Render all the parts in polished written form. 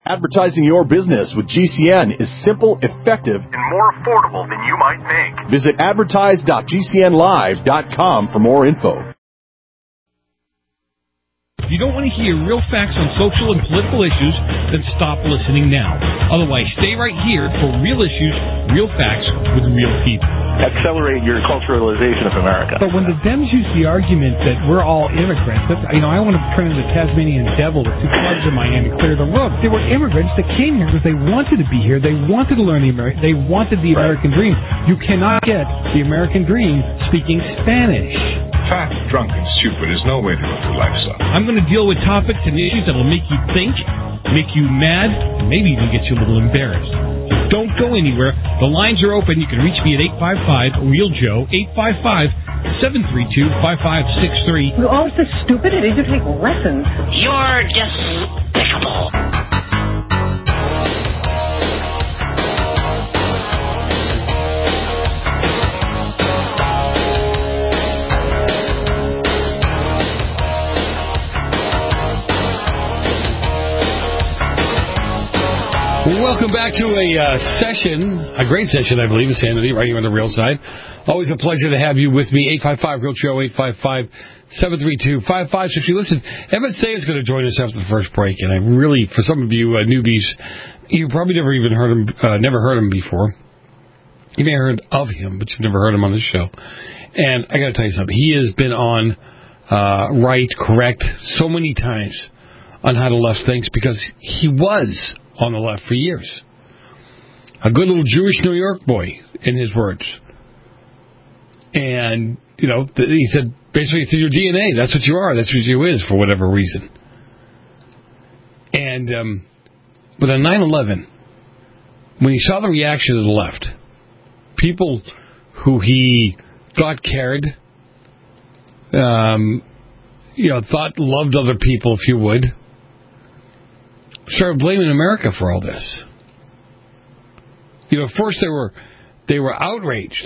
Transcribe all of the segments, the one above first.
Advertising your business with GCN is simple, effective, and more affordable than you might think. Visit advertise.gcnlive.com for more info. If you don't want to hear real facts on social and political issues, then stop listening now. Otherwise, stay right here for real issues, real facts with real people. Accelerate your culturalization of America. But when the Dems use the argument that we're all immigrants, I want to turn into the Tasmanian devil with two clubs in my hand and clear the road. They were immigrants that came here because they wanted to be here. They wanted to learn they wanted the American dream. You cannot get the American dream speaking Spanish. Fat, drunk, and stupid is no way to go through life, son. I'm going to deal with topics and issues that will make you think, make you mad, and maybe even get you a little embarrassed. Don't go anywhere. The lines are open. You can reach me at 855-REAL-JOE, 855-732-5563. You're all so stupid. I need to take lessons. You're despicable. Welcome back to a great session, I believe, with Sanity, right here on the Real Side. Always a pleasure to have you with me. 855-REAL-JOE, 855-732-5563. Listen, Evan Say is going to join us after the first break, and I really, for some of you newbies, you probably never even heard him, before. You may have heard of him, but you've never heard him on this show. And I got to tell you something. He has been on right, correct, so many times on how the left thinks because he was on the left for years. A good little Jewish New York boy, in his words. And, he said, basically, it's in your DNA. That's what you are. That's what you is, for whatever reason. And, but on 9/11, when he saw the reaction of the left, people who he thought cared, thought loved other people, if you would, started blaming America for all this. At first they were outraged,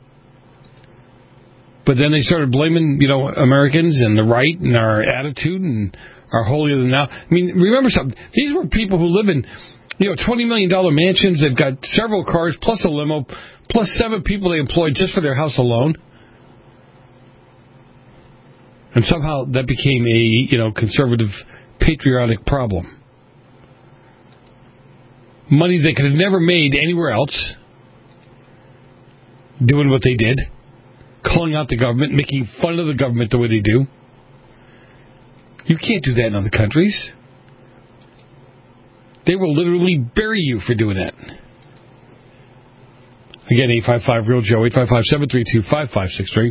but then they started blaming, Americans and the right and our attitude and our holier than thou. I mean, remember something. These were people who live in, $20 million mansions. They've got several cars plus a limo, plus 7 people they employed just for their house alone. And somehow that became a, conservative, patriotic problem. Money they could have never made anywhere else, doing what they did, calling out the government, making fun of the government the way they do. You can't do that in other countries. They will literally bury you for doing that. Again, 855-REAL-JOE, 855-732-5563.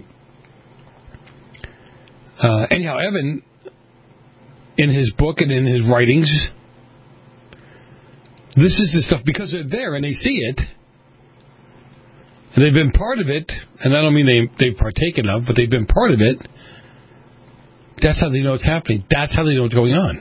Anyhow, Evan, in his book and in his writings, this is the stuff, because they're there and they see it, and they've been part of it, and I don't mean they've partaken of, but they've been part of it. That's how they know it's happening. That's how they know what's going on.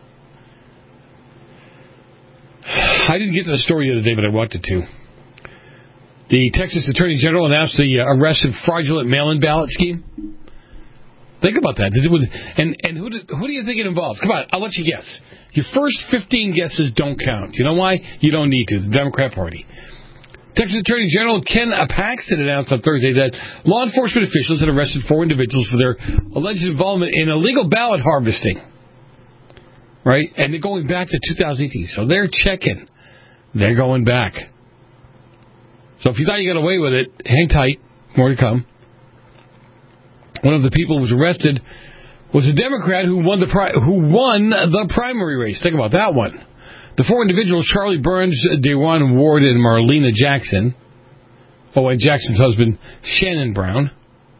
I didn't get to the story the other day, but I wanted to. The Texas Attorney General announced the arrest of fraudulent mail-in ballot scheme. Think about that. And who do you think it involves? Come on, I'll let you guess. Your first 15 guesses don't count. You know why? You don't need to. The Democrat Party. Texas Attorney General Ken Paxton announced on Thursday that law enforcement officials had arrested 4 individuals for their alleged involvement in illegal ballot harvesting. Right? And they're going back to 2018. So they're checking. They're going back. So if you thought you got away with it, hang tight. More to come. One of the people who was arrested was a Democrat who won the primary race. Think about that one. The 4 individuals, Charlie Burns, DeJuan Ward, and Marlena Jackson. Oh, and Jackson's husband, Shannon Brown.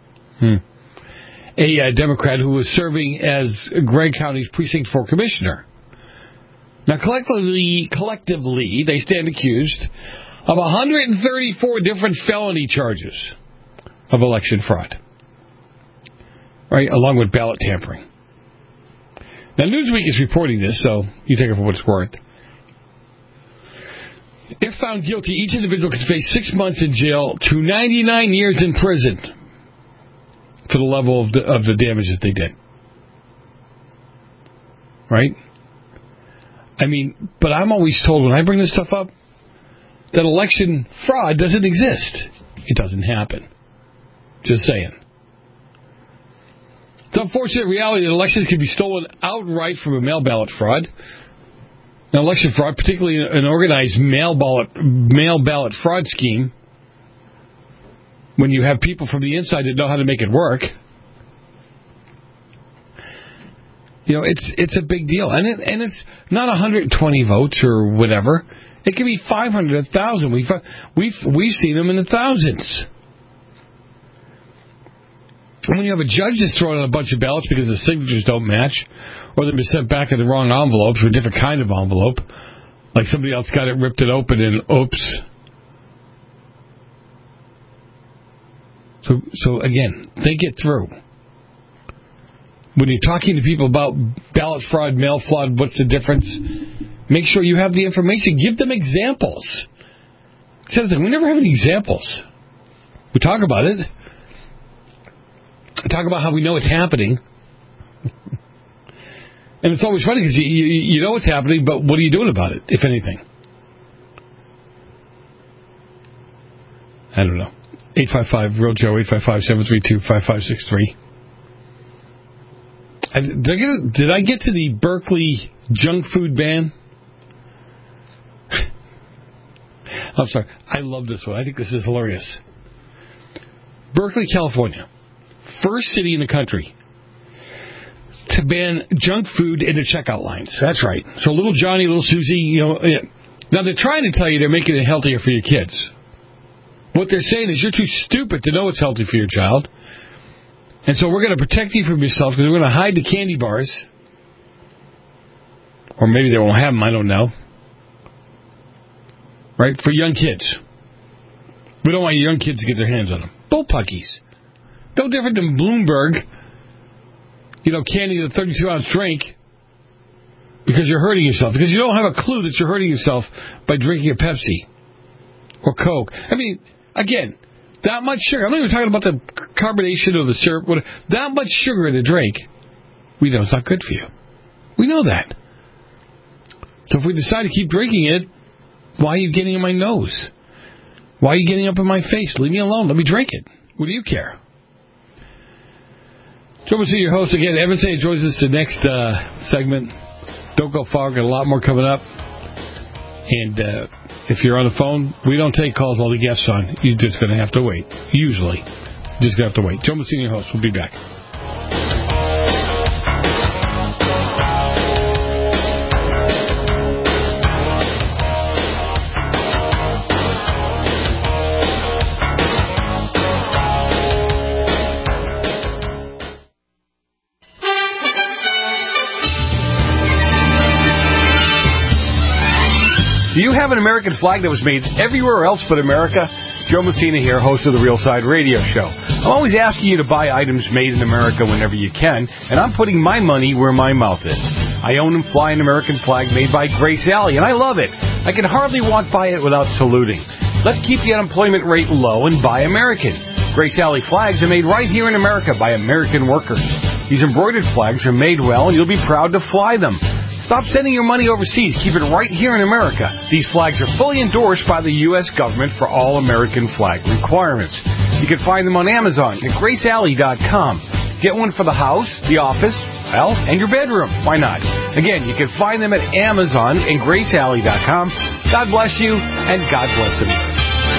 A Democrat who was serving as Gregg County's Precinct 4 commissioner. Now, collectively, they stand accused of 134 different felony charges of election fraud. Right, along with ballot tampering. Now, Newsweek is reporting this, so you take it for what it's worth. If found guilty, each individual could face 6 months in jail to 99 years in prison for the level of the damage that they did. Right? I mean, but I'm always told when I bring this stuff up that election fraud doesn't exist. It doesn't happen. Just saying. The unfortunate reality that elections can be stolen outright from a mail ballot fraud. Now, election fraud, particularly an organized mail ballot fraud scheme, when you have people from the inside that know how to make it work, you know, it's a big deal. And it's not 120 votes or whatever. It can be 500, 1,000. We've seen them in the thousands. And when you have a judge that's throwing out a bunch of ballots because the signatures don't match, or they've been sent back in the wrong envelopes or a different kind of envelope, like somebody else got it, ripped it open, and oops. So again, think it through. When you're talking to people about ballot fraud, mail fraud, what's the difference? Make sure you have the information. Give them examples. We never have any examples. We talk about it. Talk about how we know it's happening. And it's always funny because you know it's happening, but what are you doing about it, if anything? I don't know. 855-REAL-JOE, 855-732-5563. Did I get to the Berkeley junk food ban? I'm sorry. I love this one. I think this is hilarious. Berkeley, California. First city in the country to ban junk food in the checkout lines. That's right. So little Johnny, little Susie, you know. Now they're trying to tell you they're making it healthier for your kids. What they're saying is you're too stupid to know it's healthy for your child. And so we're going to protect you from yourself because we're going to hide the candy bars. Or maybe they won't have them, I don't know. Right? For young kids. We don't want your young kids to get their hands on them. Bullpuckies. No different than Bloomberg, you know, canning a 32-ounce drink because you're hurting yourself. Because you don't have a clue that you're hurting yourself by drinking a Pepsi or Coke. I mean, again, that much sugar. I'm not even talking about the carbonation or the syrup. That much sugar in a drink, we know it's not good for you. We know that. So if we decide to keep drinking it, why are you getting in my nose? Why are you getting up in my face? Leave me alone. Let me drink it. What do you care? Joe to your host again. Evan St. Joins us the next segment. Don't go far. Got a lot more coming up. And if you're on the phone, we don't take calls while the guest's on. You're just going to have to wait. Usually. Just going to have to wait. Joe Messina, your host. We'll be back. Do you have an American flag that was made everywhere else but America? Joe Messina here, host of the Real Side Radio Show. I'm always asking you to buy items made in America whenever you can, and I'm putting my money where my mouth is. I own and fly an American flag made by Grace Alley, and I love it. I can hardly walk by it without saluting. Let's keep the unemployment rate low and buy American. Grace Alley flags are made right here in America by American workers. These embroidered flags are made well, and you'll be proud to fly them. Stop sending your money overseas. Keep it right here in America. These flags are fully endorsed by the U.S. government for all American flag requirements. You can find them on Amazon at GraceAlley.com. Get one for the house, the office, well, and your bedroom. Why not? Again, you can find them at Amazon and GraceAlley.com. God bless you, and God bless America.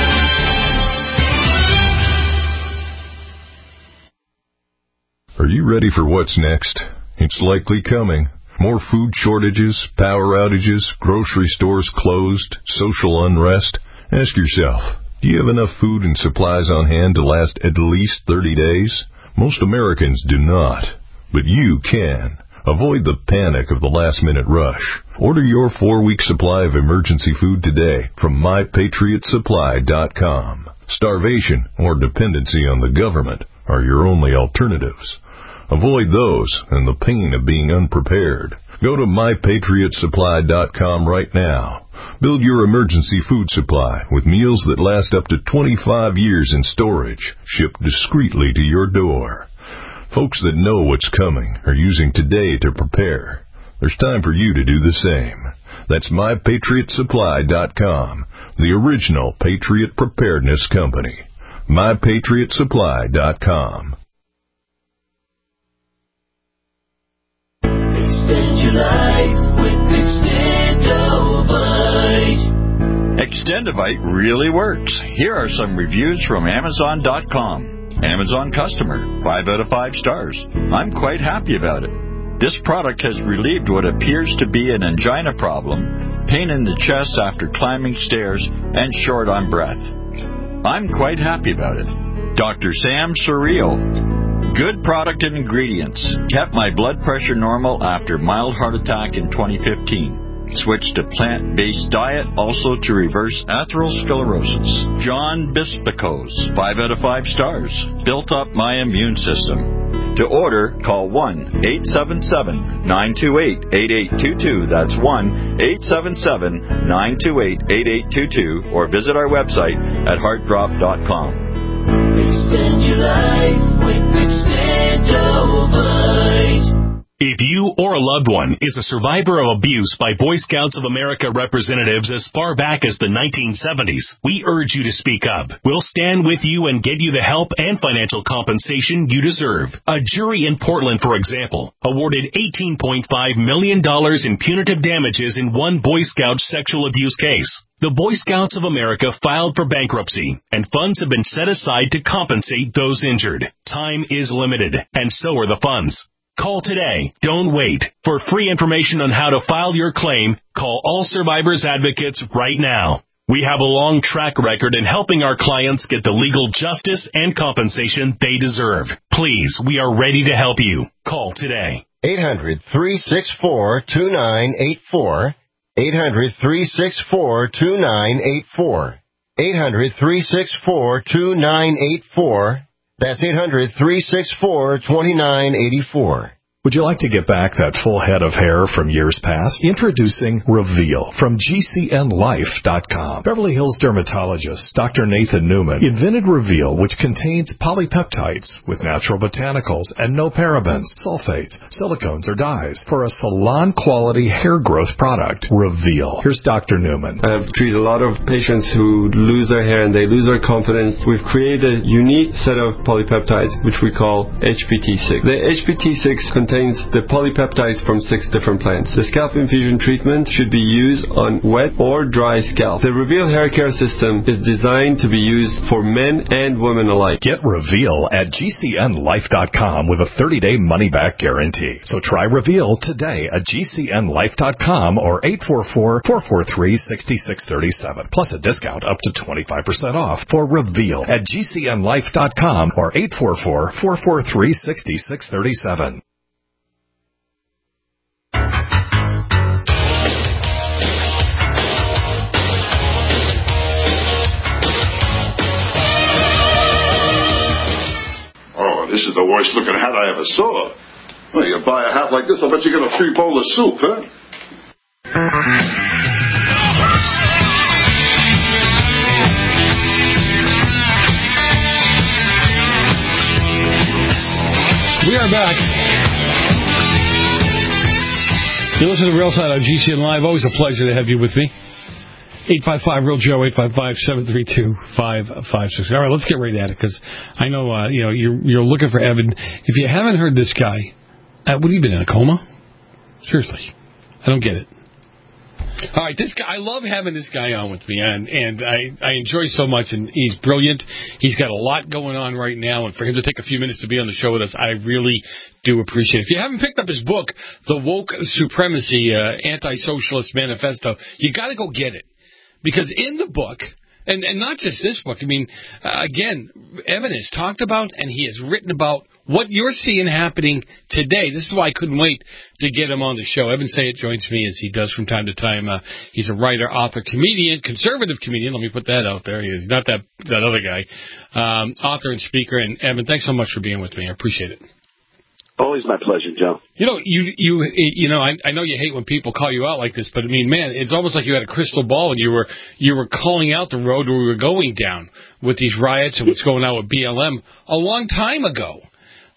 Are you ready for what's next? It's likely coming. More food shortages, power outages, grocery stores closed, social unrest. Ask yourself, do you have enough food and supplies on hand to last at least 30 days? Most Americans do not, but you can. Avoid the panic of the last-minute rush. Order your 4-week supply of emergency food today from MyPatriotSupply.com. Starvation or dependency on the government are your only alternatives. Avoid those and the pain of being unprepared. Go to MyPatriotSupply.com right now. Build your emergency food supply with meals that last up to 25 years in storage, shipped discreetly to your door. Folks that know what's coming are using today to prepare. There's time for you to do the same. That's MyPatriotSupply.com, the original Patriot Preparedness Company. MyPatriotSupply.com. Extend your life with Extendovite. Extendovite really works. Here are some reviews from Amazon.com. Amazon customer, 5 out of 5 stars. I'm quite happy about it. This product has relieved what appears to be an angina problem, pain in the chest after climbing stairs, and short on breath. I'm quite happy about it. Dr. Sam Surreal. Good product and ingredients. Kept my blood pressure normal after mild heart attack in 2015. Switched to plant-based diet, also to reverse atherosclerosis. John Bispicos, 5 out of 5 stars. Built up my immune system. To order, call 1-877-928-8822. That's 1-877-928-8822. Or visit our website at heartdrop.com. Extend your life with Extendovite. If you or a loved one is a survivor of abuse by Boy Scouts of America representatives as far back as the 1970s, we urge you to speak up. We'll stand with you and get you the help and financial compensation you deserve. A jury in Portland, for example, awarded $18.5 million in punitive damages in one Boy Scout sexual abuse case. The Boy Scouts of America filed for bankruptcy, and funds have been set aside to compensate those injured. Time is limited, and so are the funds. Call today. Don't wait. For free information on how to file your claim, call All Survivors Advocates right now. We have a long track record in helping our clients get the legal justice and compensation they deserve. Please, we are ready to help you. Call today. 800-364-2984. 800-364-2984. 800-364-2984. That's 800-364-2984. Would you like to get back that full head of hair from years past? Introducing Reveal from GCNLife.com. Beverly Hills dermatologist Dr. Nathan Newman invented Reveal, which contains polypeptides with natural botanicals and no parabens, sulfates, silicones, or dyes for a salon-quality hair growth product. Reveal. Here's Dr. Newman. I've treated a lot of patients who lose their hair and they lose their confidence. We've created a unique set of polypeptides, which we call HPT6. The HPT6 contains the polypeptides from 6 different plants. The scalp infusion treatment should be used on wet or dry scalp. The Reveal hair care system is designed to be used for men and women alike. Get Reveal at GCNLife.com with a 30-day money-back guarantee. So try Reveal today at GCNLife.com or 844-443-6637. Plus a discount up to 25% off for Reveal at GCNLife.com or 844-443-6637. This is the worst looking hat I ever saw. Well, you buy a hat like this, I'll bet you get a free bowl of soup, huh? We are back. You listen to Real Side on GCN Live. Always a pleasure to have you with me. 855-REAL-JOE, 855-732-5566. All right, let's get right at it, because I know you're looking for Evan. If you haven't heard this guy, what have you been in, a coma? Seriously. I don't get it. All right, this guy, I love having this guy on with me, and I enjoy so much, and he's brilliant. He's got a lot going on right now, and for him to take a few minutes to be on the show with us, I really do appreciate it. If you haven't picked up his book, The Woke Supremacy Anti-Socialist Manifesto, you got to go get it. Because in the book, and not just this book, I mean, again, Evan has talked about and he has written about what you're seeing happening today. This is why I couldn't wait to get him on the show. Evan Sayet joins me as he does from time to time. He's a writer, author, comedian, conservative comedian. Let me put that out there. He's not that other guy. Author and speaker. And Evan, thanks so much for being with me. I appreciate it. Always my pleasure, Joe. You know, I know you hate when people call you out like this, but I mean, man, it's almost like you had a crystal ball and you were calling out the road we were going down with these riots and what's going on with BLM a long time ago.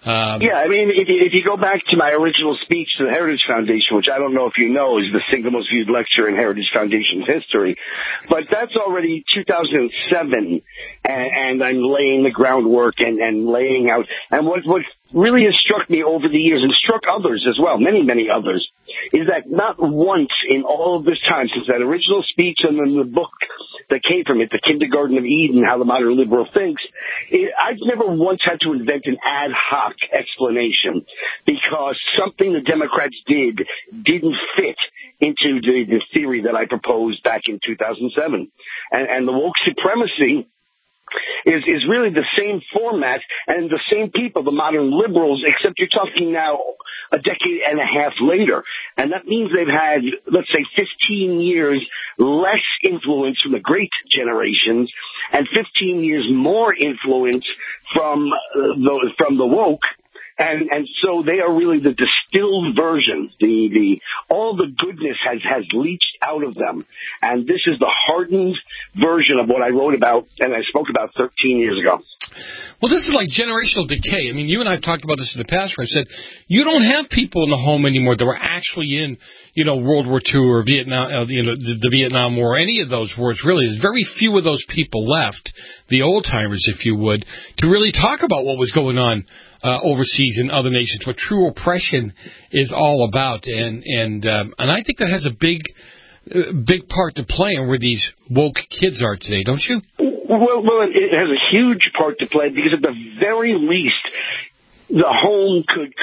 Yeah, I mean, if you go back to my original speech to the Heritage Foundation, which I don't know if you know is the single most viewed lecture in Heritage Foundation's history, but that's already 2007, and I'm laying the groundwork and laying out. And what really has struck me over the years, and struck others as well, many, many others, is that not once in all of this time, since that original speech and then the book that came from it, The Kindergarten of Eden, How the Modern Liberal Thinks, I've never once had to invent an ad hoc explanation because something the Democrats didn't fit into the theory that I proposed back in 2007. And the woke supremacy is really the same format and the same people, the modern liberals, except you're talking now a decade and a half later. And that means they've had, let's say, 15 years less influence from the great generations and 15 years more influence from the woke. And so they are really the distilled version. All the goodness has leached out of them. And this is the hardened version of what I wrote about and I spoke about 13 years ago. Well, this is like generational decay. I mean, you and I have talked about this in the past where I said, you don't have people in the home anymore that were actually in, World War II or Vietnam, the Vietnam War, any of those wars, really. There's very few of those people left, the old-timers, if you would, to really talk about what was going on overseas in other nations, what true oppression is all about. And I think that has a big part to play in where these woke kids are today, don't you? Well, it has a huge part to play because at the very least, the home could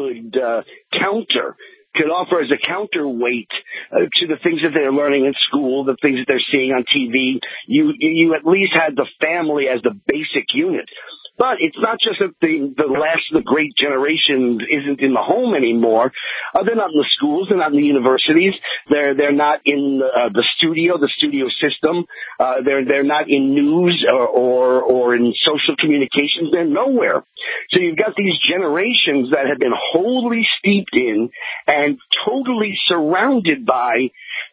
offer as a counterweight to the things that they're learning in school, the things that they're seeing on TV. You at least had the family as the basic unit. But it's not just that the last of the great generation isn't in the home anymore. They're not in the schools. They're not in the universities. They're not in the studio system. They're not in news or in social communications. They're nowhere. So you've got these generations that have been wholly steeped in and totally surrounded by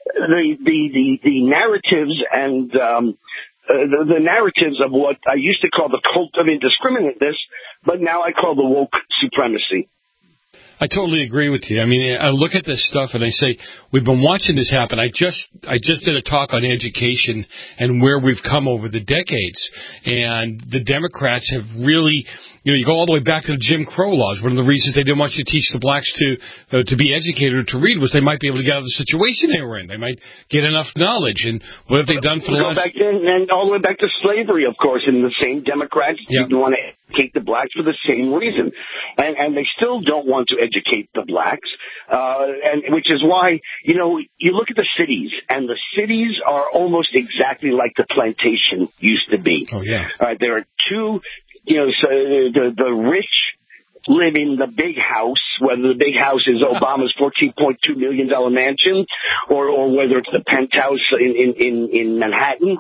the narratives and the narratives of what I used to call the cult of indiscriminateness, but now I call the woke supremacy. I totally agree with you. I mean, I look at this stuff and I say, we've been watching this happen. I just did a talk on education and where we've come over the decades. And the Democrats have really, you go all the way back to the Jim Crow laws. One of the reasons they didn't want you to teach the blacks to be educated or to read was they might be able to get out of the situation they were in. They might get enough knowledge. And what have they done for the last... And all the way back to slavery, of course, and the same Democrats didn't want to educate the blacks for the same reason. And they still don't want to educate the blacks, and which is why, you look at the cities, and the cities are almost exactly like the plantation used to be. Oh, yeah. There are two, so the rich live in the big house, whether the big house is Obama's $14.2 million mansion or whether it's the penthouse in Manhattan,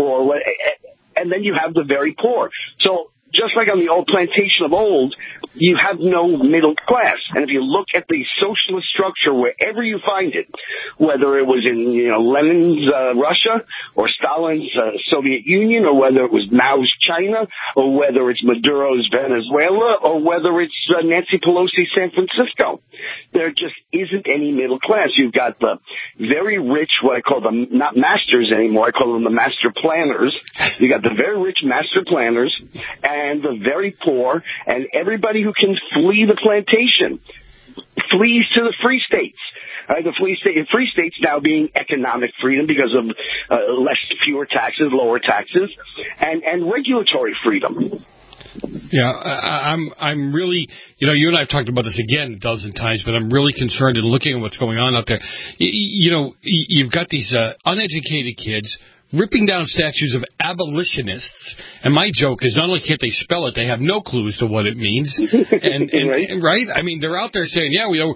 and then you have the very poor. So just like on the old plantation of old, you have no middle class. And if you look at the socialist structure wherever you find it, whether it was in Lenin's Russia or Stalin's Soviet Union or whether it was Mao's China or whether it's Maduro's Venezuela or whether it's Nancy Pelosi's San Francisco, there just isn't any middle class. You've got the very rich, what I call them, not masters anymore, I call them the master planners. You got the very rich master planners and the very poor, and everybody who can flee the plantation flees to the free states. The free states now being economic freedom because of fewer taxes, lower taxes, and regulatory freedom. Yeah, I'm really, you and I have talked about this again a dozen times, but I'm really concerned in looking at what's going on out there. You've got these uneducated kids ripping down statues of abolitionists, and my joke is not only can't they spell it, they have no clue as to what it means. And right? I mean, they're out there saying, yeah, we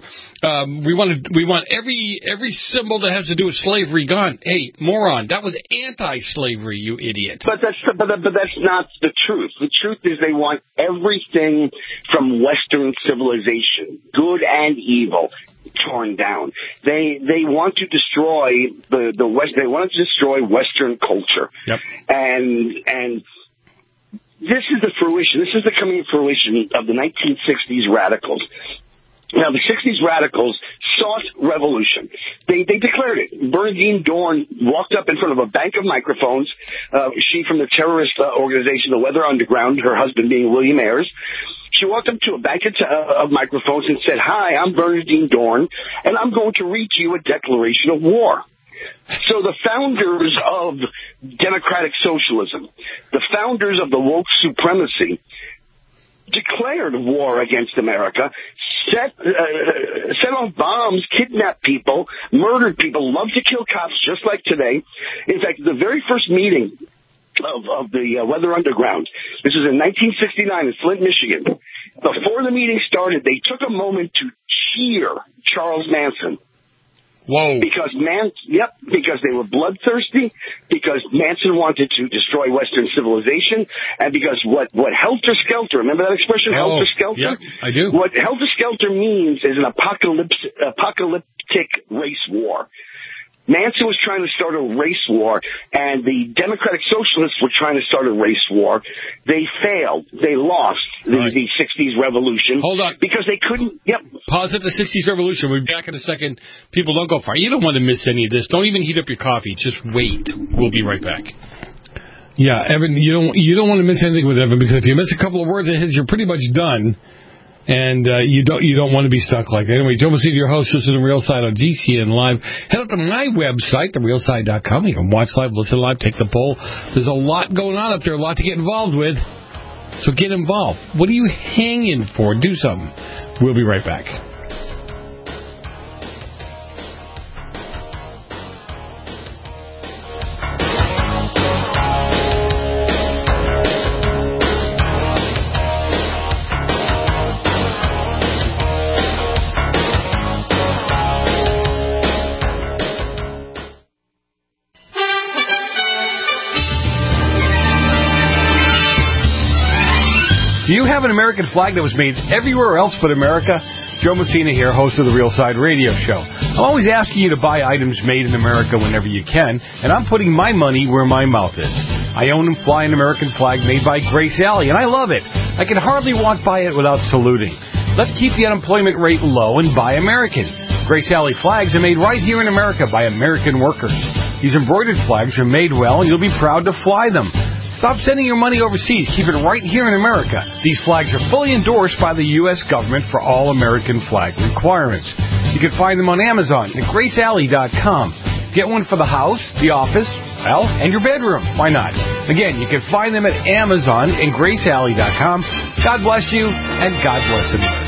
want every symbol that has to do with slavery gone. Hey, moron, that was anti-slavery, you idiot. But that's not the truth. The truth is they want everything from Western civilization, good and evil, torn down. They want to destroy the West. They want to destroy Western culture. Yep. And this is the fruition. This is the coming fruition of the 1960s radicals. Now, the 60s radicals sought revolution. They declared it. Bernadine Dorn walked up in front of a bank of microphones. She from the terrorist organization, the Weather Underground, her husband being William Ayers. She walked up to a bank of microphones and said, "Hi, I'm Bernadine Dorn, and I'm going to read to you a declaration of war." So the founders of democratic socialism, the founders of the woke supremacy, declared war against America, set off bombs, kidnapped people, murdered people, loved to kill cops just like today. In fact, the very first meeting of the Weather Underground, this was in 1969 in Flint, Michigan. Before the meeting started, they took a moment to cheer Charles Manson. Whoa. Because they were bloodthirsty, because Manson wanted to destroy Western civilization, and because what helter-skelter, remember that expression, helter-skelter? Yeah, I do. What helter-skelter means is an apocalyptic race war. Manson was trying to start a race war, and the Democratic Socialists were trying to start a race war. They failed. They lost the 60s revolution. Hold on. Because they couldn't... Yep. Pause at the 60s revolution. We'll be back in a second. People, don't go far. You don't want to miss any of this. Don't even heat up your coffee. Just wait. We'll be right back. Yeah, Evan, you don't want to miss anything with Evan, because if you miss a couple of words of his, you're pretty much done. And you don't want to be stuck like that. Anyway, Joe Messina, your host. This is The Real Side on GCN Live. Head up to my website, therealside.com. You can watch live, listen live, take the poll. There's a lot going on up there, a lot to get involved with. So get involved. What are you hanging for? Do something. We'll be right back. Do you have an American flag that was made everywhere else but America? Joe Messina here, host of the Real Side Radio Show. I'm always asking you to buy items made in America whenever you can, and I'm putting my money where my mouth is. I own and fly an American flag made by Grace Alley, and I love it. I can hardly walk by it without saluting. Let's keep the unemployment rate low and buy American. Grace Alley flags are made right here in America by American workers. These embroidered flags are made well, and you'll be proud to fly them. Stop sending your money overseas. Keep it right here in America. These flags are fully endorsed by the U.S. government for all American flag requirements. You can find them on Amazon at GraceAlley.com. Get one for the house, the office, well, and your bedroom. Why not? Again, you can find them at Amazon and GraceAlley.com. God bless you, and God bless America.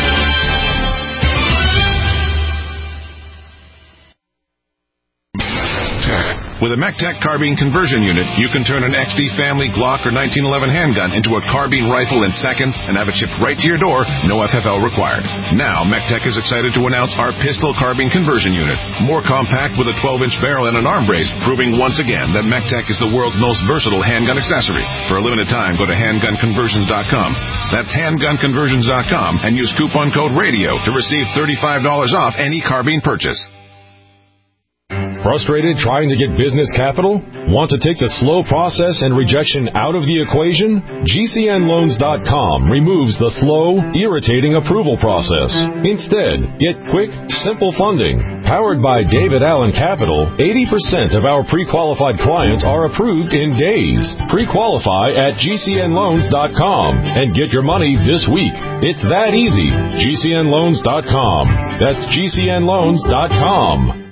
With a MECTEC carbine conversion unit, you can turn an XD family Glock or 1911 handgun into a carbine rifle in seconds and have it shipped right to your door, no FFL required. Now, MECTEC is excited to announce our pistol carbine conversion unit. More compact with a 12-inch barrel and an arm brace, proving once again that MECTEC is the world's most versatile handgun accessory. For a limited time, go to handgunconversions.com. That's handgunconversions.com and use coupon code RADIO to receive $35 off any carbine purchase. Frustrated trying to get business capital? Want to take the slow process and rejection out of the equation? GCNloans.com removes the slow, irritating approval process. Instead, get quick, simple funding. Powered by David Allen Capital, 80% of our pre-qualified clients are approved in days. Pre-qualify at GCNloans.com and get your money this week. It's that easy. GCNloans.com. That's GCNloans.com.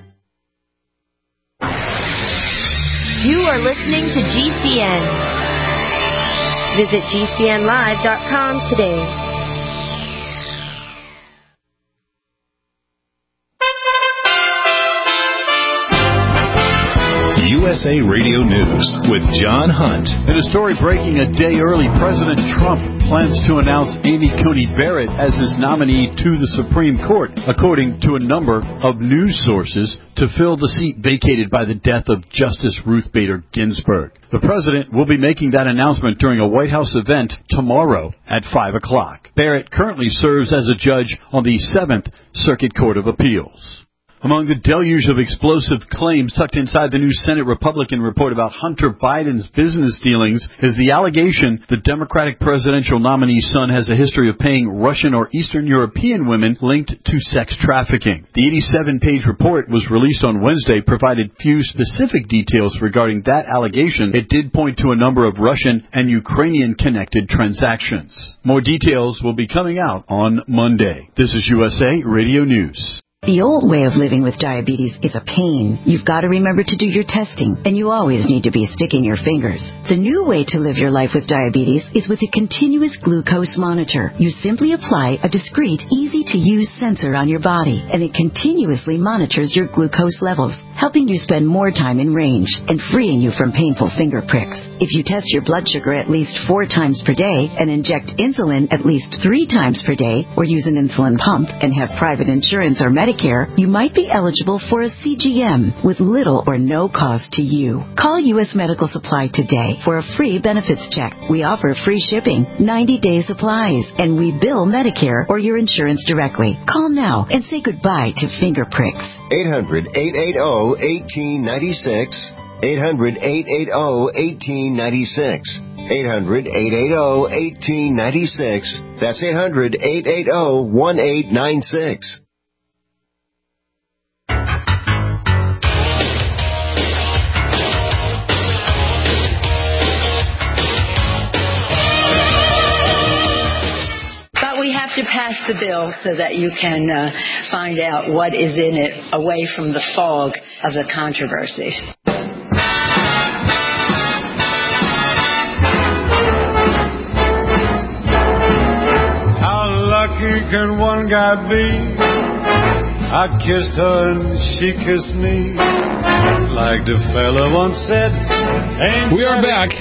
You are listening to GCN. Visit GCNlive.com today. USA Radio News with John Hunt. In a story breaking a day early, President Trump plans to announce Amy Coney Barrett as his nominee to the Supreme Court, according to a number of news sources, to fill the seat vacated by the death of Justice Ruth Bader Ginsburg. The president will be making that announcement during a White House event tomorrow at 5 o'clock. Barrett currently serves as a judge on the 7th Circuit Court of Appeals. Among the deluge of explosive claims tucked inside the new Senate Republican report about Hunter Biden's business dealings is the allegation the Democratic presidential nominee's son has a history of paying Russian or Eastern European women linked to sex trafficking. The 87-page report was released on Wednesday, provided few specific details regarding that allegation. It did point to a number of Russian and Ukrainian-connected transactions. More details will be coming out on Monday. This is USA Radio News. The old way of living with diabetes is a pain. You've got to remember to do your testing, and you always need to be sticking your fingers. The new way to live your life with diabetes is with a continuous glucose monitor. You simply apply a discreet, easy-to-use sensor on your body, and it continuously monitors your glucose levels, helping you spend more time in range and freeing you from painful finger pricks. If you test your blood sugar at least 4 times per day and inject insulin at least 3 times per day, or use an insulin pump and have private insurance or Medicare, you might be eligible for a CGM with little or no cost to you. Call U.S. Medical Supply today for a free benefits check. We offer free shipping, 90-day supplies, and we bill Medicare or your insurance directly. Call now and say goodbye to finger pricks. 800-880-1896. 800-880-1896. 800-880-1896. That's 800-880-1896. We have to pass the bill so that you can find out what is in it away from the fog of the controversy. How lucky can one guy be? I kissed her and she kissed me. Like the fella once said, we are back.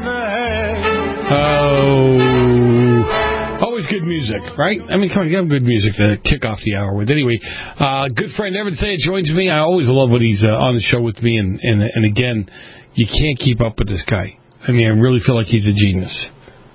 Always good music, right? I mean, come on, you have good music to kick off the hour with. Anyway, good friend Evan Say joins me. I always love when he's on the show with me, and again, you can't keep up with this guy. I mean, I really feel like he's a genius.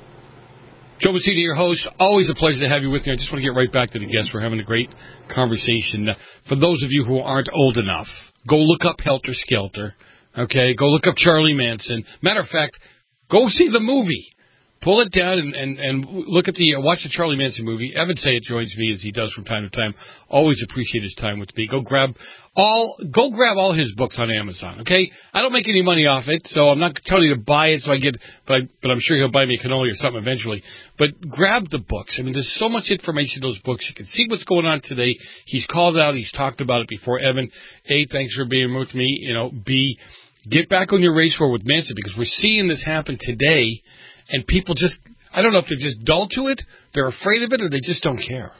Joe Messina, your host. Always a pleasure to have you with me. I just want to get right back to the guests. We're having a great conversation. For those of you who aren't old enough, go look up Helter Skelter. Okay? Go look up Charlie Manson. Matter of fact, go see the movie. Pull it down and look at watch the Charlie Manson movie. Evan Say it joins me as he does from time to time. Always appreciate his time with me. Go grab all his books on Amazon. Okay, I don't make any money off it, so I'm not telling you to buy it. But I'm sure he'll buy me a cannoli or something eventually. But grab the books. I mean, there's so much information in those books. You can see what's going on today. He's called out. He's talked about it before. Evan, A, thanks for being with me. B, get back on your race forward with Manson, because we're seeing this happen today. And people just, I don't know if they're just dull to it, they're afraid of it, or they just don't care.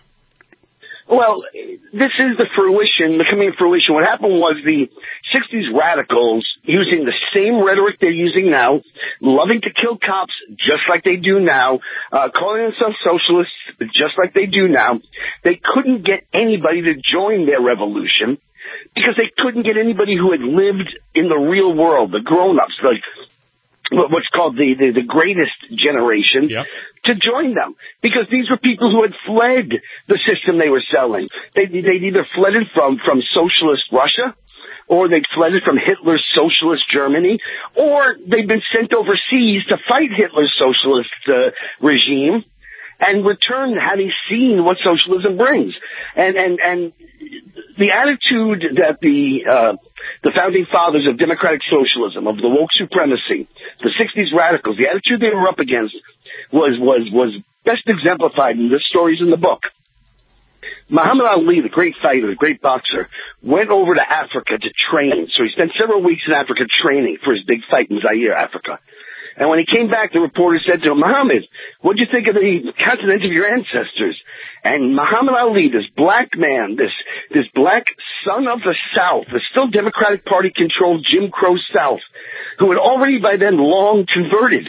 Well, this is the coming fruition. What happened was the 60s radicals, using the same rhetoric they're using now, loving to kill cops just like they do now, calling themselves socialists just like they do now, they couldn't get anybody to join their revolution because they couldn't get anybody who had lived in the real world, the grown-ups, what's called the greatest generation, to join them, because these were people who had fled the system they were selling. They'd either fled it from socialist Russia, or they'd fled it from Hitler's socialist Germany, or they'd been sent overseas to fight Hitler's socialist regime and returned having seen what socialism brings. And the attitude that the founding fathers of democratic socialism, of the woke supremacy, the 60s radicals, the attitude they were up against was best exemplified in the stories in the book. Muhammad Ali, the great fighter, the great boxer, went over to Africa to train. So he spent several weeks in Africa training for his big fight in Zaire, Africa. And when he came back, the reporter said to him, Muhammad, what do you think of the continent of your ancestors? And Muhammad Ali, this black man, this black son of the South, the still Democratic Party-controlled Jim Crow South, who had already by then long converted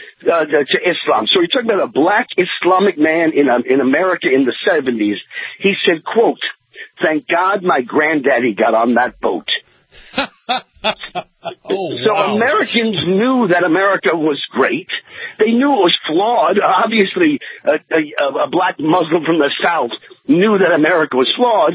to Islam. So you're talking about a black Islamic man in America in the 70s. He said, quote, "Thank God my granddaddy got on that boat." So Americans knew that America was great. They knew it was flawed. Obviously, a black Muslim from the South knew that America was flawed.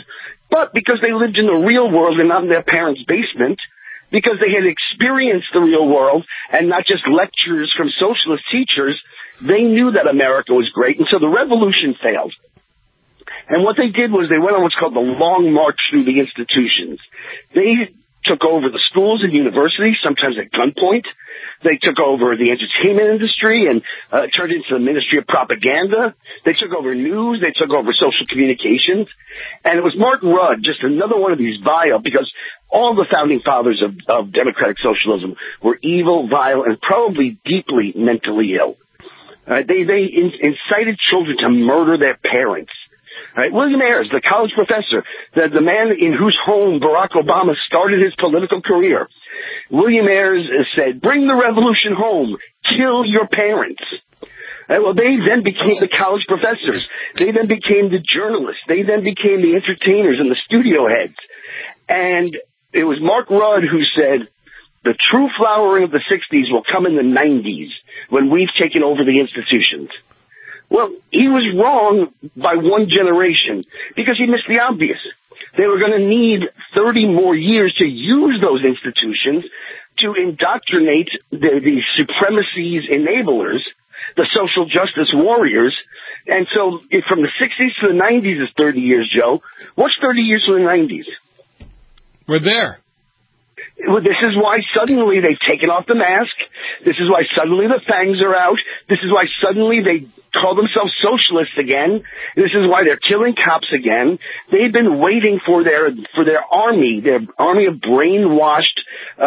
But because they lived in the real world and not in their parents' basement, because they had experienced the real world and not just lectures from socialist teachers, they knew that America was great, and so the revolution failed. And what they did was they went on what's called the long march through the institutions. They took over the schools and universities, sometimes at gunpoint. They took over the entertainment industry and turned it into the Ministry of Propaganda. They took over news. They took over social communications. And it was Mark Rudd, just another one of these vile, because all the founding fathers of democratic socialism were evil, vile, and probably deeply mentally ill. They incited children to murder their parents. Right? William Ayres, the college professor, the man in whose home Barack Obama started his political career. William Ayres said, "Bring the revolution home. Kill your parents." Well, they then became the college professors. They then became the journalists. They then became the entertainers and the studio heads. And it was Mark Rudd who said, the true flowering of the 60s will come in the 90s when we've taken over the institutions. Well, he was wrong by one generation because he missed the obvious. They were going to need 30 more years to use those institutions to indoctrinate the supremacy's enablers, the social justice warriors. And so from the 60s to the 90s is 30 years, Joe. What's 30 years to the 90s? We're there. Well, this is why suddenly they've taken off the mask. This is why suddenly the fangs are out. This is why suddenly they call themselves socialists again. This is why they're killing cops again. They've been waiting for their army of brainwashed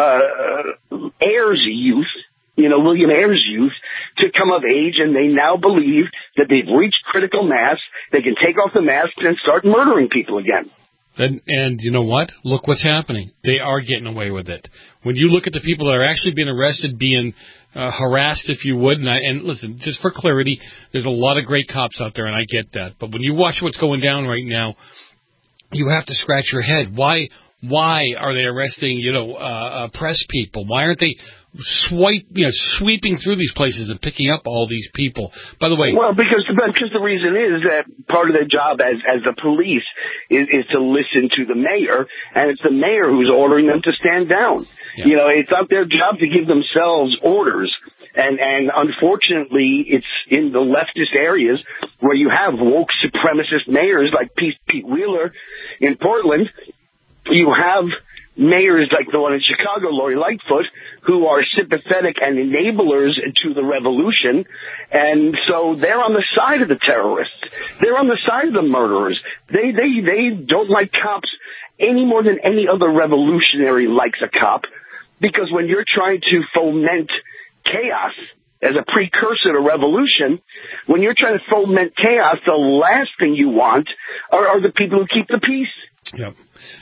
Ayres youth, William Ayres youth, to come of age, and they now believe that they've reached critical mass. They can take off the masks and start murdering people again. And you know what? Look what's happening. They are getting away with it. When you look at the people that are actually being arrested, being harassed, if you would, and listen, just for clarity, there's a lot of great cops out there, and I get that. But when you watch what's going down right now, you have to scratch your head. Why are they arresting, press people? Why aren't they sweeping through these places and picking up all these people? By the way, well, because the reason is that part of their job as the police is to listen to the mayor, and it's the mayor who's ordering them to stand down. Yeah. It's not their job to give themselves orders. And unfortunately, it's in the leftist areas where you have woke supremacist mayors like Pete Wheeler in Portland. You have mayors like the one in Chicago, Lori Lightfoot, who are sympathetic and enablers to the revolution. And so they're on the side of the terrorists. They're on the side of the murderers. They don't like cops any more than any other revolutionary likes a cop, because when you're trying to foment chaos as a precursor to revolution, when you're trying to foment chaos, the last thing you want are the people who keep the peace. Yep.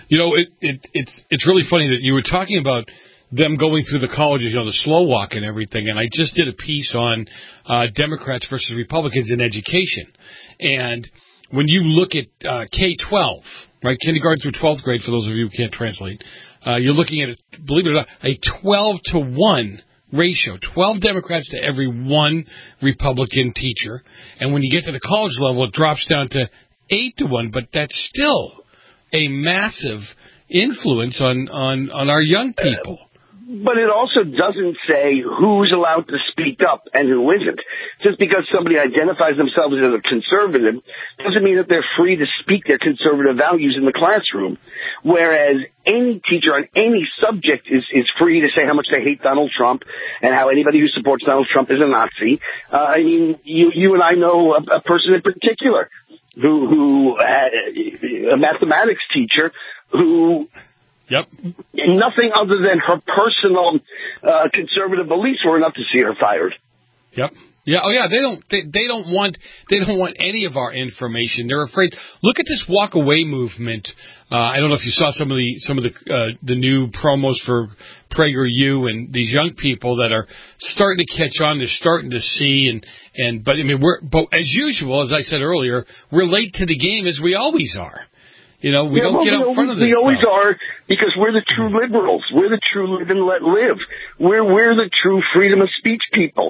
It's really funny that you were talking about them going through the colleges, the slow walk and everything, and I just did a piece on Democrats versus Republicans in education. And when you look at K-12, right, kindergarten through 12th grade, for those of you who can't translate, you're looking at, believe it or not, a 12-to-1 ratio, 12 Democrats to every one Republican teacher. And when you get to the college level, it drops down to 8-to-1, but that's still a massive influence on our young people. But it also doesn't say who's allowed to speak up and who isn't. Just because somebody identifies themselves as a conservative doesn't mean that they're free to speak their conservative values in the classroom. Whereas any teacher on any subject is free to say how much they hate Donald Trump and how anybody who supports Donald Trump is a Nazi. You and I know a person in particular who a mathematics teacher who nothing other than her personal conservative beliefs were enough to see her fired. Yep. Yeah. Oh, yeah. They don't want any of our information. They're afraid. Look at this walk away movement. I don't know if you saw some of the new promos for PragerU and these young people that are starting to catch on. They're starting to see but but as usual, as I said earlier, we're late to the game as we always are. We don't get out in front of this. We always are, because we're the true liberals. We're the true live and let live. We're the true freedom of speech people.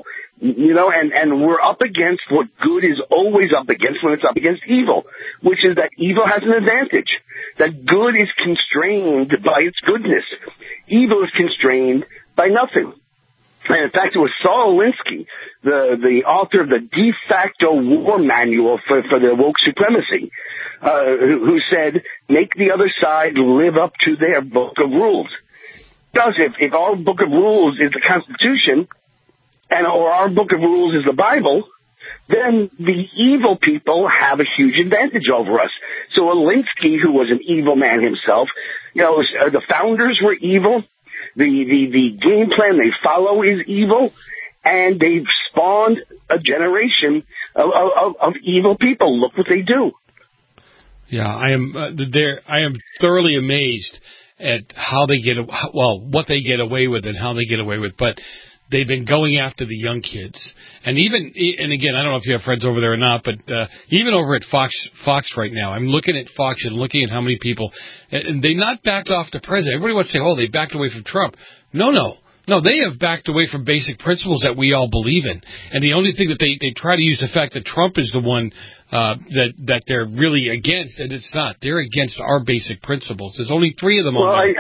And we're up against what good is always up against when it's up against evil, which is that evil has an advantage, that good is constrained by its goodness. Evil is constrained by nothing. And in fact, it was Saul Alinsky, the author of the de facto war manual for the woke supremacy, who said, make the other side live up to their book of rules. Because if our book of rules is the Constitution, or our book of rules is the Bible, then the evil people have a huge advantage over us. So Alinsky, who was an evil man himself, the founders were evil. The game plan they follow is evil, and they've spawned a generation of evil people. Look what they do. Yeah, I am thoroughly amazed at how they what they get away with and how they get away with, but they've been going after the young kids. And again, I don't know if you have friends over there or not, but even over at Fox right now, I'm looking at Fox and looking at how many people, and they not backed off the president. Everybody wants to say, they backed away from Trump. No, they have backed away from basic principles that we all believe in. And the only thing that they try to use the fact that Trump is the one that they're really against, and it's not. They're against our basic principles. There's only 3 of them on there.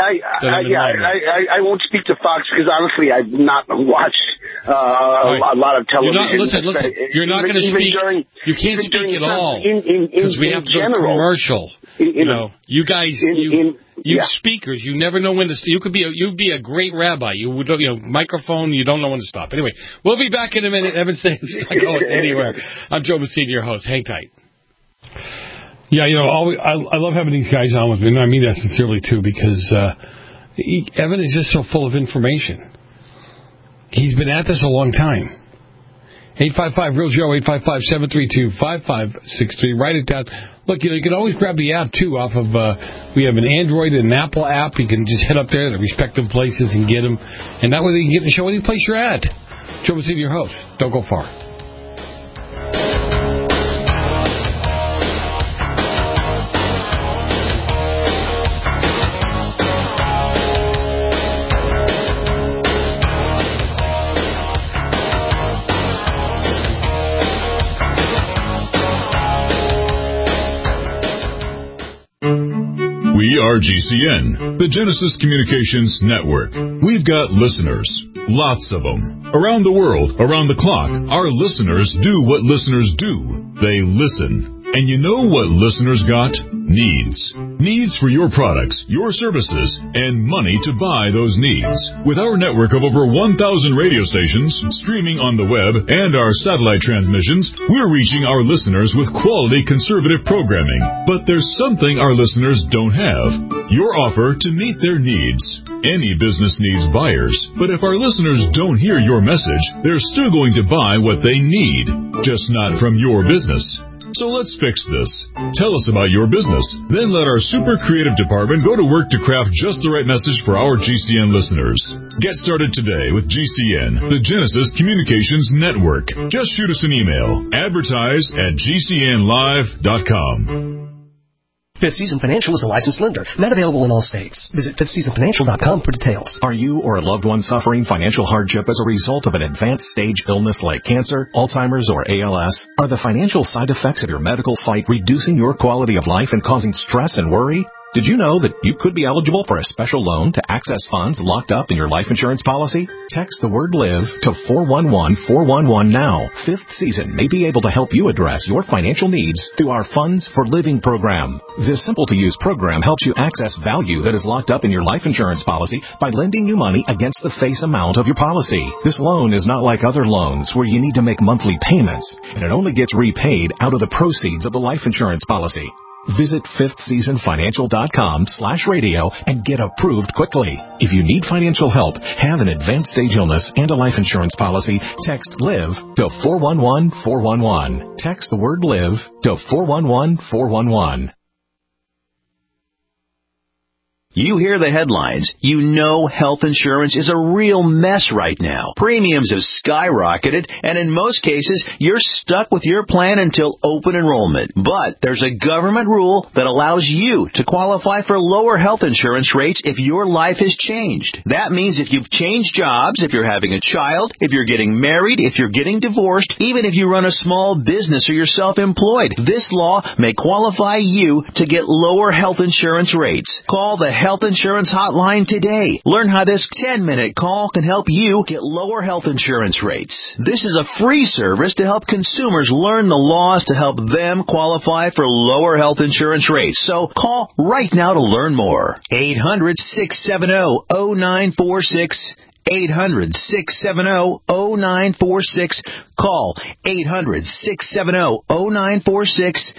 I won't speak to Fox because honestly I've not watched a lot of television. Listen. You're not going to speak. You can't speak at all because we have to go commercial. You guys, speakers, you never know when to. You'd be a great rabbi. You would, microphone. You don't know when to stop. Anyway, we'll be back in a minute. Evan Sands not going anywhere. I'm Joe Messina, your host. Hang tight. Yeah, I love having these guys on with me, and I mean that sincerely too, because Evan is just so full of information. He's been at this a long time. 855-REAL-JOE, 855-732-5563. Write it down. Look, you can always grab the app, too, off of, we have an Android and an Apple app. You can just head up there to the respective places and get them. And that way you can get the show any place you're at. Joe Messina, your host. Don't go far. We are GCN, the Genesis Communications Network. We've got listeners, lots of them. Around the world, around the clock, our listeners do what listeners do. They listen. And you know what listeners got? Needs. Needs for your products, your services, and money to buy those needs. With our network of over 1,000 radio stations, streaming on the web, and our satellite transmissions, we're reaching our listeners with quality conservative programming. But there's something our listeners don't have. Your offer to meet their needs. Any business needs buyers, but if our listeners don't hear your message, they're still going to buy what they need, just not from your business. So let's fix this. Tell us about your business. Then let our super creative department go to work to craft just the right message for our GCN listeners. Get started today with GCN, the Genesis Communications Network. Just shoot us an email. Advertise@GCNlive.com. Fifth Season Financial is a licensed lender. Not available in all states. Visit fifthseasonfinancial.com for details. Are you or a loved one suffering financial hardship as a result of an advanced stage illness like cancer, Alzheimer's, or ALS? Are the financial side effects of your medical fight reducing your quality of life and causing stress and worry? Did you know that you could be eligible for a special loan to access funds locked up in your life insurance policy? Text the word LIVE to 411-411 now. Fifth Season may be able to help you address your financial needs through our Funds for Living program. This simple-to-use program helps you access value that is locked up in your life insurance policy by lending you money against the face amount of your policy. This loan is not like other loans where you need to make monthly payments, and it only gets repaid out of the proceeds of the life insurance policy. Visit fifthseasonfinancial.com/radio and get approved quickly. If you need financial help, have an advanced stage illness, and a life insurance policy, text LIVE to 411-411. Text the word LIVE to 411-411. You hear the headlines. You know health insurance is a real mess right now. Premiums have skyrocketed, and in most cases, you're stuck with your plan until open enrollment. But there's a government rule that allows you to qualify for lower health insurance rates if your life has changed. That means if you've changed jobs, if you're having a child, if you're getting married, if you're getting divorced, even if you run a small business or you're self-employed, this law may qualify you to get lower health insurance rates. Call the Health Insurance Hotline today. Learn how this 10-minute call can help you get lower health insurance rates. This is a free service to help consumers learn the laws to help them qualify for lower health insurance rates. So call right now to learn more. 800-670-0946. 800-670-0946. Call 800-670-0946.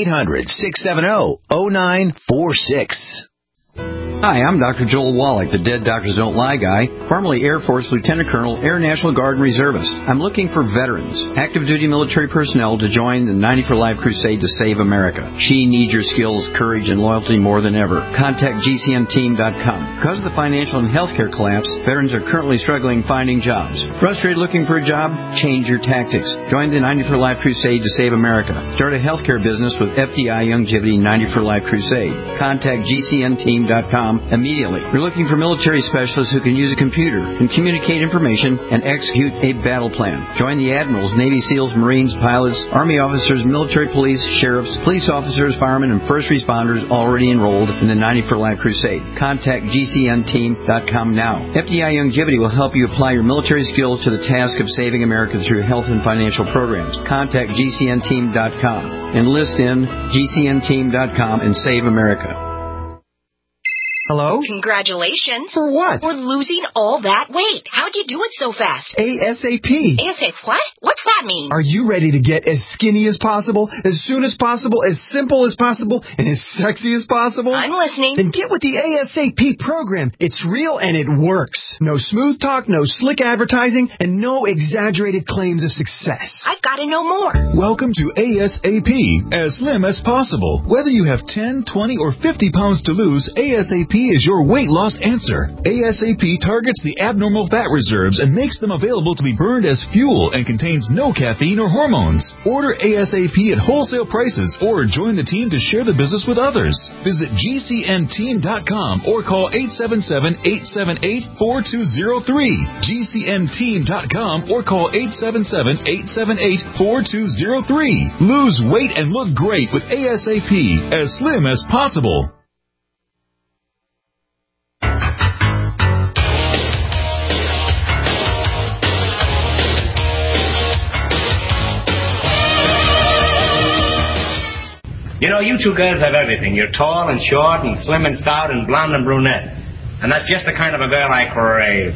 800-670-0946. Hi, I'm Dr. Joel Wallach, the Dead Doctors Don't Lie guy, formerly Air Force Lieutenant Colonel, Air National Guard and Reservist. I'm looking for veterans, active duty military personnel to join the 90 for Life crusade to save America. She needs your skills, courage, and loyalty more than ever. Contact GCNteam.com. Because of the financial and healthcare collapse, veterans are currently struggling finding jobs. Frustrated looking for a job? Change your tactics. Join the 90 for Life crusade to save America. Start a healthcare business with FDI Youngevity 90 for Life crusade. Contact GCNteam.com immediately. We're looking for military specialists who can use a computer, can communicate information, and execute a battle plan. Join the admirals, Navy SEALs, Marines, pilots, Army officers, military police, sheriffs, police officers, firemen, and first responders already enrolled in the 90 for Life crusade. Contact GCNteam.com now. FDI Youngevity will help you apply your military skills to the task of saving America through health and financial programs. Contact GCNteam.com. Enlist in GCNteam.com and save America. Hello? Congratulations. For what? For losing all that weight. How'd you do it so fast? ASAP. ASAP what? What's that mean? Are you ready to get as skinny as possible, as soon as possible, as simple as possible, and as sexy as possible? I'm listening. Then get with the ASAP program. It's real and it works. No smooth talk, no slick advertising, and no exaggerated claims of success. I've got to know more. Welcome to ASAP, as slim as possible. Whether you have 10, 20, or 50 pounds to lose, ASAP is your weight loss answer. ASAP targets the abnormal fat reserves and makes them available to be burned as fuel and contains no caffeine or hormones. Order ASAP at wholesale prices or join the team to share the business with others. Visit GCNteam.com or call 877-878-4203. GCNteam.com or call 877-878-4203. Lose weight and look great with ASAP, as slim as possible. You know, you two girls have everything. You're tall and short and slim and stout and blonde and brunette. And that's just the kind of a girl I crave.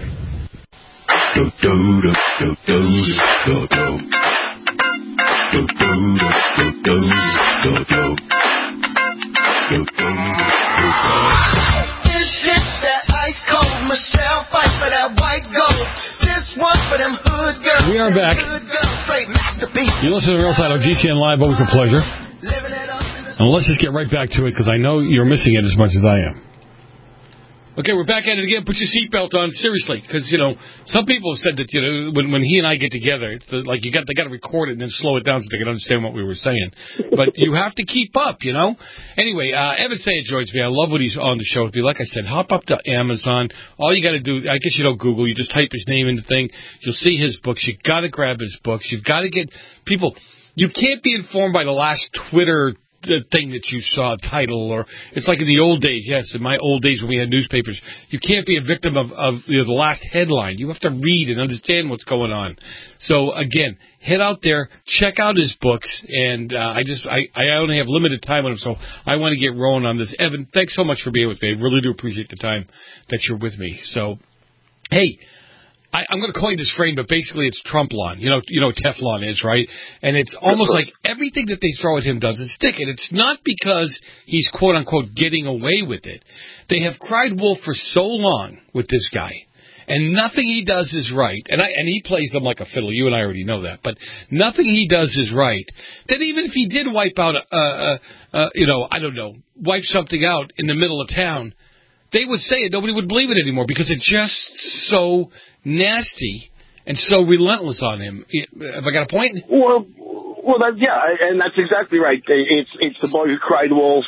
This is that ice cold Michelle fight for that white gold. This one for them hood girls. We are back. Straight masterpiece. You listen to the Real Side on GCN Live. Always a pleasure. And let's just get right back to it because I know you're missing it as much as I am. Okay, we're back at it again. Put your seatbelt on, seriously, because some people have said that when he and I get together, it's like they got to record it and then slow it down so they can understand what we were saying. But you have to keep up, Anyway, Evan St. joins me. I love when he's on the show. Like I said, hop up to Amazon. All you got to do, I guess you don't Google. You just type his name in the thing. You'll see his books. You got to grab his books. You've got to get people. You can't be informed by the last Twitter thing that you saw title, or it's like in the old days. Yes, in my old days when we had newspapers, you can't be a victim of the last headline. You have to read and understand what's going on. So again, head out there, check out his books, and I only have limited time on them, so I want to get rolling on this. Evan, thanks so much for being with me. I really do appreciate the time that you're with me. So, hey, I'm going to coin this frame, but basically it's Trump-lon. You know what Teflon is, right? And it's almost like everything that they throw at him doesn't stick. And it's not because he's, quote-unquote, getting away with it. They have cried wolf for so long with this guy, and nothing he does is right. And he plays them like a fiddle. You and I already know that. But nothing he does is right. That even if he did wipe out, wipe something out in the middle of town, they would say it, nobody would believe it anymore because it's just so nasty and so relentless on him. Have I got a point? Well, and that's exactly right. It's the boy who cried wolf,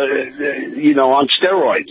on steroids,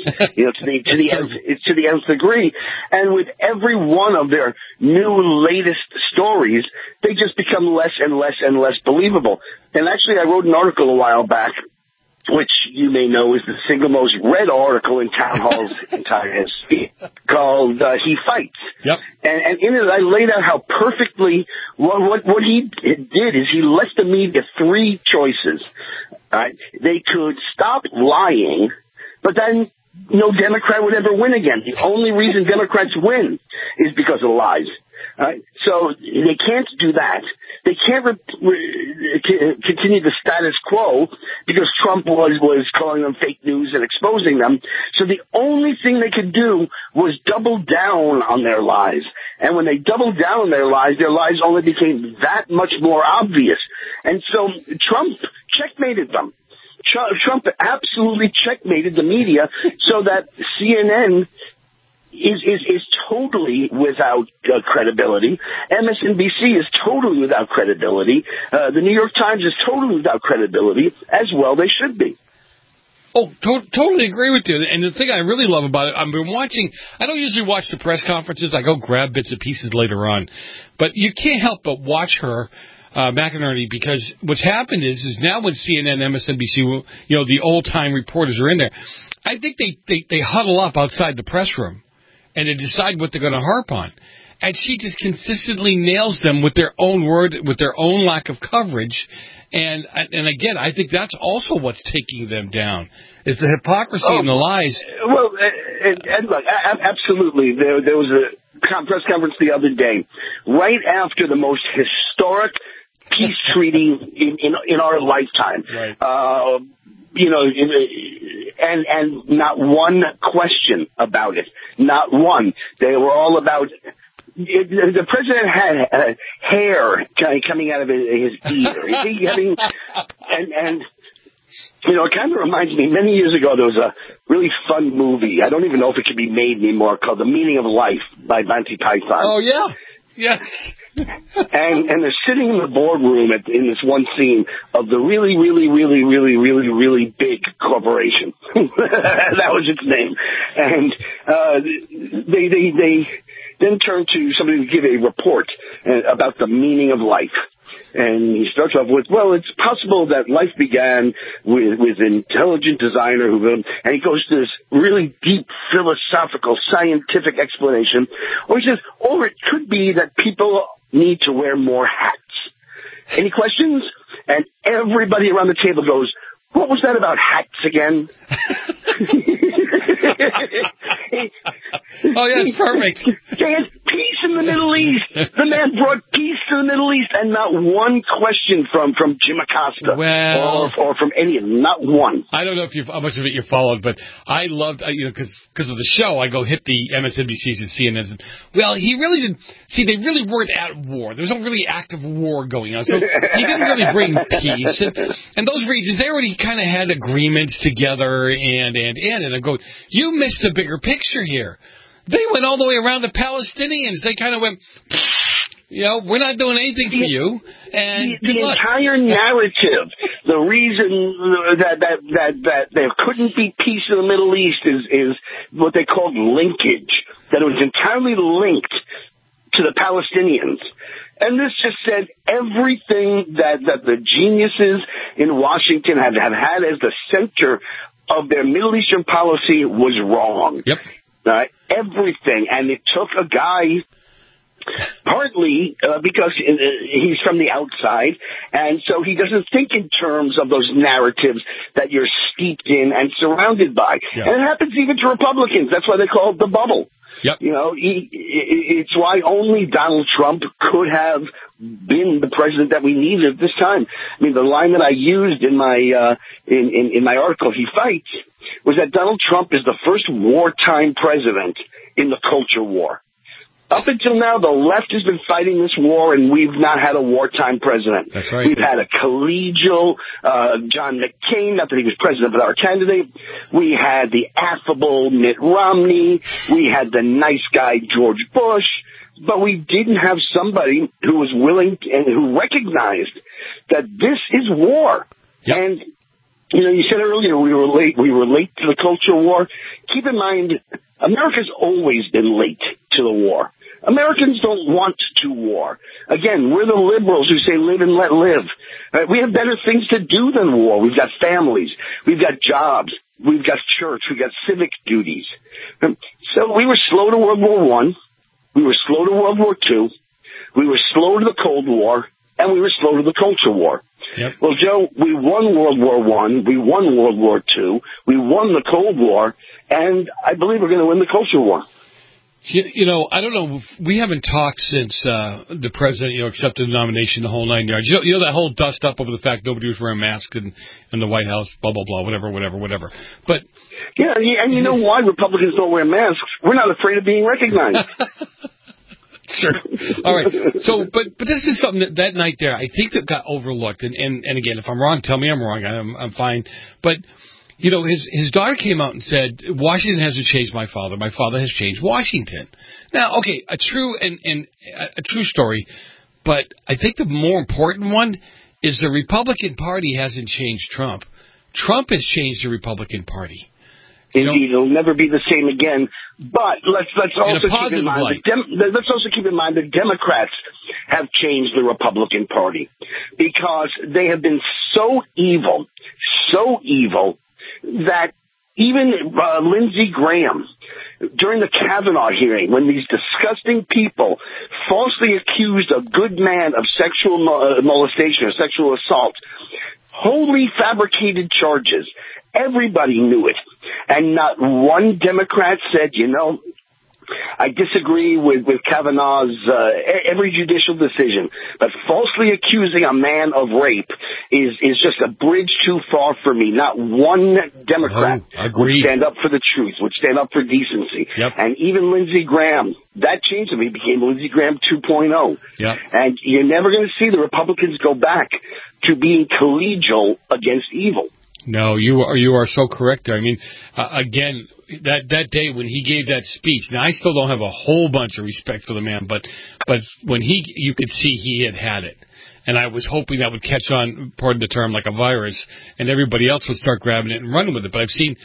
to the nth degree. And with every one of their new latest stories, they just become less and less and less believable. And actually, I wrote an article a while back, which you may know is the single most read article in Town Hall's entire history, called He Fights. Yep. And in it, I laid out how perfectly what he did is he left the media three choices. They could stop lying, but then no Democrat would ever win again. The only reason Democrats win is because of lies. So they can't do that. They can't continue the status quo because Trump was calling them fake news and exposing them. So the only thing they could do was double down on their lies. And when they doubled down on their lies only became that much more obvious. And so Trump checkmated them. Trump absolutely checkmated the media so that CNN is totally without credibility. MSNBC is totally without credibility. The New York Times is totally without credibility, as well they should be. Oh, totally agree with you. And the thing I really love about it, I've been watching, I don't usually watch the press conferences. I go grab bits and pieces later on. But you can't help but watch her, McInerney, because what's happened is now when CNN, MSNBC, the old-time reporters are in there, I think they huddle up outside the press room. And they decide what they're going to harp on. And she just consistently nails them with their own word, with their own lack of coverage. And again, I think that's also what's taking them down, is the hypocrisy and the lies. Well, and look, absolutely. There was a press conference the other day, right after the most historic peace treaty in our lifetime. Right. And not one question about it. Not one. They were all about. The president had hair coming out of his ear. It kind of reminds me. Many years ago, there was a really fun movie. I don't even know if it can be made anymore. Called The Meaning of Life by Monty Python. Oh yeah, yes. And they're sitting in the boardroom in this one scene of the really, really, really, really, really, really big corporation. That was its name. And they then turn to somebody to give a report about the meaning of life. And he starts off with, well, it's possible that life began with an intelligent designer and he goes to this really deep philosophical scientific explanation. Or he says, or it could be that people need to wear more hats. Any questions? And everybody around the table goes, what was that about hats again? Oh, yeah, it's perfect. They had peace in the Middle East. The man brought peace to the Middle East, and not one question from Jim Acosta or from any of them. Not one. I don't know how much of it you followed, but I loved, because of the show, I go hit the MSNBCs and CNNs. And, well, he really didn't. See, they really weren't at war. There was no really active war going on. So he didn't really bring peace. And those regions, they already kind of had agreements together, and I go, you missed a bigger picture here. They went all the way around the Palestinians. They kind of went, we're not doing anything for you. And the entire narrative, the reason that there couldn't be peace in the Middle East is what they called linkage, that it was entirely linked to the Palestinians. And this just said everything that the geniuses in Washington have had as the center of their Middle Eastern policy was wrong. Yep. Everything. And it took a guy, partly because he's from the outside, and so he doesn't think in terms of those narratives that you're steeped in and surrounded by. Yeah. And it happens even to Republicans. That's why they call it the bubble. Yep. It's why only Donald Trump could have been the president that we needed at this time. I mean, the line that I used in my in my article, He Fights, was that Donald Trump is the first wartime president in the culture war. Up until now, the left has been fighting this war, and we've not had a wartime president. That's right. We've had a collegial John McCain, not that he was president, but our candidate. We had the affable Mitt Romney. We had the nice guy George Bush. But we didn't have somebody who was willing and who recognized that this is war. Yep. And, you said earlier we were late to the culture war. Keep in mind, America's always been late to the war. Americans don't want to war. Again, we're the liberals who say live and let live. We have better things to do than war. We've got families. We've got jobs. We've got church. We've got civic duties. So we were slow to World War I. We were slow to World War II. We were slow to the Cold War. And we were slow to the culture war. Yep. Well, Joe, we won World War I. We won World War II. We won the Cold War. And I believe we're going to win the culture war. I don't know. We haven't talked since the president, accepted the nomination, the whole 9 yards. You know that whole dust up over the fact nobody was wearing masks in the White House, blah, blah, blah, whatever. But yeah, and you know why Republicans don't wear masks? We're not afraid of being recognized. Sure. All right. So, but this is something that night there, I think that got overlooked. And again, if I'm wrong, tell me I'm wrong. I'm fine. But his daughter came out and said, Washington hasn't changed my father. My father has changed Washington. Now, okay, a true story, but I think the more important one is the Republican Party hasn't changed Trump. Trump has changed the Republican Party. Indeed, it'll never be the same again. But let's also keep in mind the Democrats have changed the Republican Party because they have been so evil that even Lindsey Graham, during the Kavanaugh hearing, when these disgusting people falsely accused a good man of sexual molestation or sexual assault, wholly fabricated charges, everybody knew it. And not one Democrat said, I disagree with Kavanaugh's every judicial decision, but falsely accusing a man of rape is just a bridge too far for me. Not one Democrat would stand up for the truth, would stand up for decency. Yep. And even Lindsey Graham, that changed him. He became Lindsey Graham 2.0. Yep. And you're never going to see the Republicans go back to being collegial against evil. No, you are so correct there. I mean, again, that day when he gave that speech, now I still don't have a whole bunch of respect for the man, but when you could see he had it. And I was hoping that would catch on, pardon the term, like a virus, and everybody else would start grabbing it and running with it. But I've seen,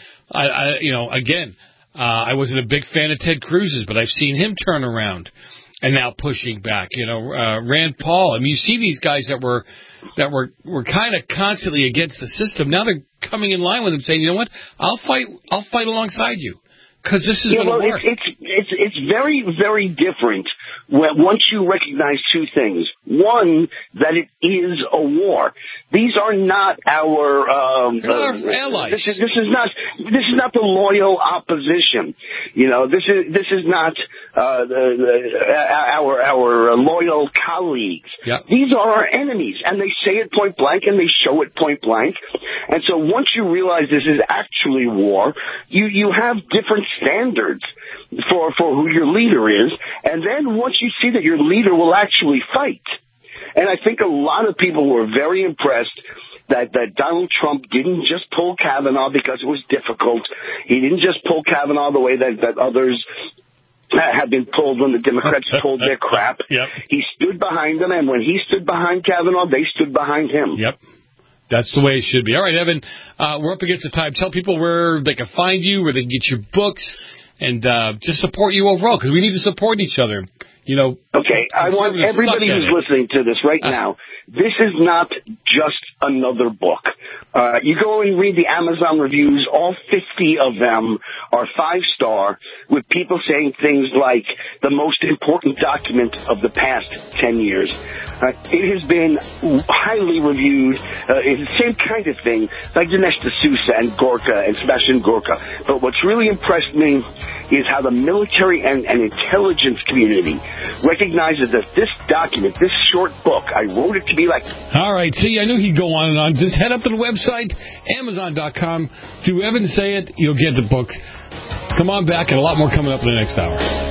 I wasn't a big fan of Ted Cruz's, but I've seen him turn around and now pushing back. Rand Paul. I mean, you see these guys that were kind of constantly against the system. Now they're coming in line with him, saying, "You know what? I'll fight alongside you because this is going to work." It's very, very different once you recognize two things. One, that it is a war. These are not our allies. This is not the loyal opposition. This is not our loyal colleagues. Yep. These are our enemies, and they say it point blank, and they show it point blank. And so once you realize this is actually war, you have different standards for who your leader is, and then once you see that your leader will actually fight. And I think a lot of people were very impressed that Donald Trump didn't just pull Kavanaugh because it was difficult. He didn't just pull Kavanaugh the way that others have been pulled when the Democrats pulled their crap. Yep. He stood behind them, and when he stood behind Kavanaugh, they stood behind him. Yep. That's the way it should be. All right, Evan, we're up against the time. Tell people where they can find you, where they can get your books, and just support you overall, because we need to support each other. Okay, I want everybody who's listening to this right now, this is not just another book. You go and read the Amazon reviews, all 50 of them are 5-star, with people saying things like the most important document of the past 10 years. It has been highly reviewed. It's the same kind of thing, like Dinesh D'Souza and Gorka and Sebastian Gorka. But what's really impressed me is how the military and intelligence community recognizes that this document, this short book, I wrote it to be like... All right, see, I knew he'd go on and on. Just head up to the website, Amazon.com. Do Evan say it, you'll get the book. Come on back, and a lot more coming up in the next hour.